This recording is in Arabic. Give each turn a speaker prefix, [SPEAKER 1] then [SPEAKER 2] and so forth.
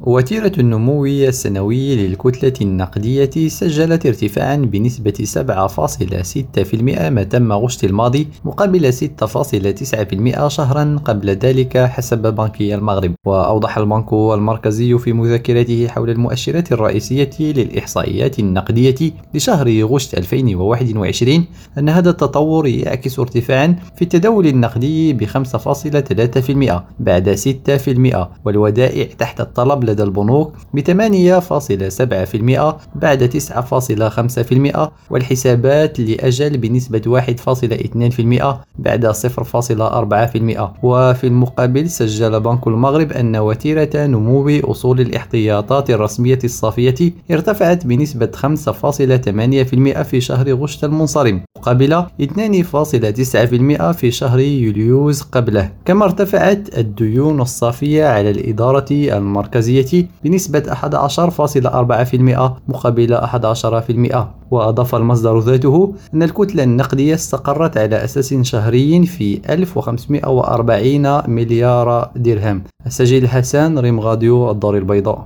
[SPEAKER 1] وتيرة النمو السنوي للكتلة النقدية سجلت ارتفاعا بنسبة 7.6% ما تم غشت الماضي مقابل 6.9% شهرا قبل ذلك حسب بنكي المغرب. وأوضح البنك المركزي في مذكرته حول المؤشرات الرئيسية للإحصائيات النقدية لشهر غشت 2021 أن هذا التطور يعكس ارتفاعا في التداول النقدي ب 5.3% بعد 6%، والودائع تحت الطلب لدى البنوك ب 8.7% بعد 9.5%، والحسابات لأجل بنسبة 1.2% بعد 0.4%. وفي المقابل سجل بنك المغرب أن وتيرة نمو أصول الاحتياطات الرسمية الصافية ارتفعت بنسبة 5.8% في شهر غشت المنصرم مقابل 2.9% في شهر يوليوز قبله. كما ارتفعت الديون الصافية على الإدارة المركزية بنسبة 11.4% مقابل 11%. وأضاف المصدر ذاته أن الكتلة النقدية استقرت على أساس شهري في 1540 مليار درهم. السجل الحسن، ريم غاديو، الدار البيضاء.